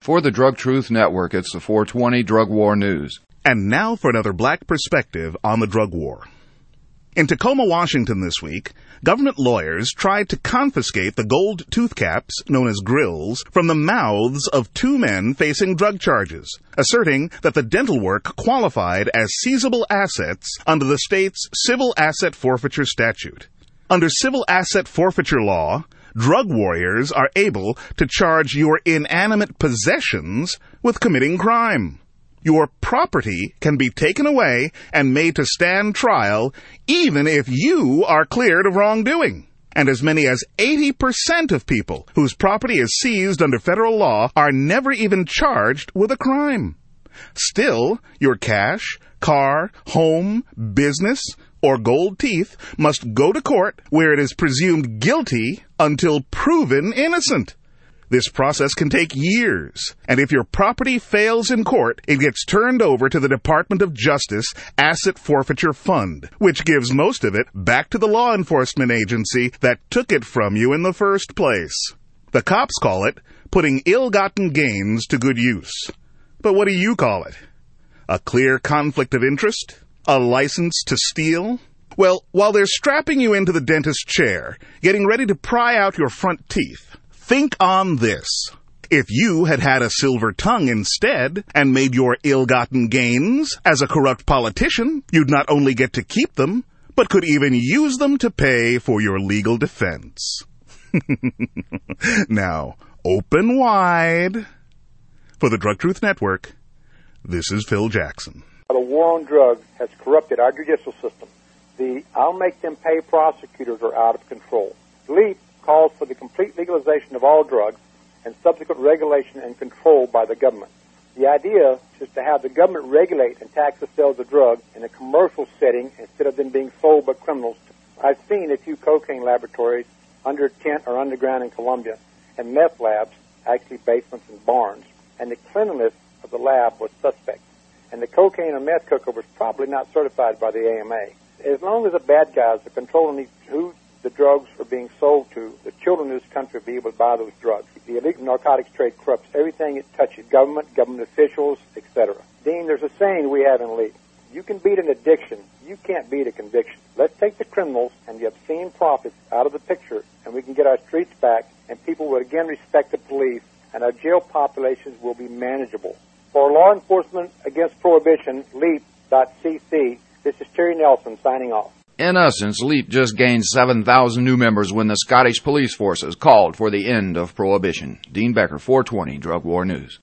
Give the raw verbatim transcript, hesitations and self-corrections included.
For the Drug Truth Network, it's the four twenty Drug War News. And now for another black perspective on the drug war. In Tacoma, Washington this week, government lawyers tried to confiscate the gold tooth caps, known as grills, from the mouths of two men facing drug charges, asserting that the dental work qualified as seizable assets under the state's civil asset forfeiture statute. Under civil asset forfeiture law, drug warriors are able to charge your inanimate possessions with committing crime. Your property can be taken away and made to stand trial even if you are cleared of wrongdoing. And as many as eighty percent of people whose property is seized under federal law are never even charged with a crime. Still, your cash, car, home, business, or gold teeth must go to court where it is presumed guilty until proven innocent. This process can take years, and if your property fails in court, it gets turned over to the Department of Justice Asset Forfeiture Fund, which gives most of it back to the law enforcement agency that took it from you in the first place. The cops call it putting ill-gotten gains to good use. But what do you call it? A clear conflict of interest? A license to steal? Well, while they're strapping you into the dentist chair, getting ready to pry out your front teeth, think on this. If you had had a silver tongue instead and made your ill-gotten gains as a corrupt politician, you'd not only get to keep them, but could even use them to pay for your legal defense. Now, open wide. For the Drug Truth Network, this is Phil Jackson. The war on drugs has corrupted our judicial system. The I'll make them pay prosecutors are out of control. LEAP calls for the complete legalization of all drugs and subsequent regulation and control by the government. The idea is to have the government regulate and tax the sales of drugs in a commercial setting instead of them being sold by criminals. I've seen a few cocaine laboratories under tent or underground in Colombia and meth labs, actually basements and barns, and the cleanliness of the lab was suspect. And the cocaine or meth cooker was probably not certified by the A M A. As long as the bad guys are controlling who the drugs are being sold to, the children in this country will be able to buy those drugs. The illegal narcotics trade corrupts everything it touches, government, government officials, et cetera. Dean, there's a saying we have in LEAP. You can beat an addiction. You can't beat a conviction. Let's take the criminals and the obscene profits out of the picture, and we can get our streets back, and people will again respect the police, and our jail populations will be manageable. For Law Enforcement Against Prohibition, leap dot c c, this is Terry Nelson signing off. In essence, LEAP just gained seven thousand new members when the Scottish police forces called for the end of prohibition. Dean Becker, four twenty Drug War News.